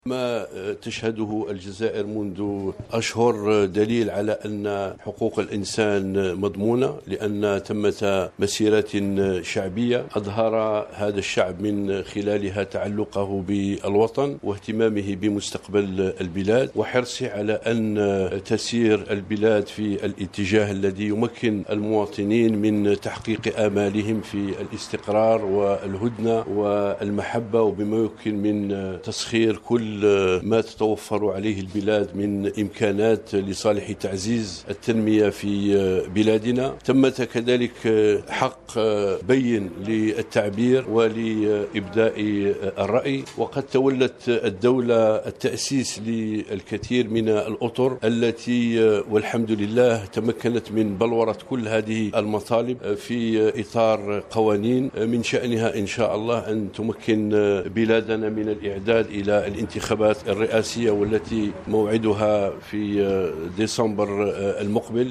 ما تشهده الجزائر منذ أشهر دليل على أن حقوق الإنسان مضمونة، لأن ثمة مسيرات شعبية أظهر هذا الشعب من خلالها تعلقه بالوطن واهتمامه بمستقبل البلاد وحرصه على أن تسير البلاد في الاتجاه الذي يمكن المواطنين من تحقيق آمالهم في الاستقرار والهدنة والمحبة، وبما يمكن من تسخير كل ما تتوفر عليه البلاد من إمكانات لصالح تعزيز التنمية في بلادنا. ثمة كذلك حق بين للتعبير ولإبداء الرأي، وقد تولت الدولة التأسيس للكثير من الأطر التي والحمد لله تمكنت من بلورة كل هذه المطالب في إطار قوانين من شأنها إن شاء الله أن تمكن بلادنا من الإعداد إلى الانتخابات الرئاسية والتي موعدها في ديسمبر المقبل.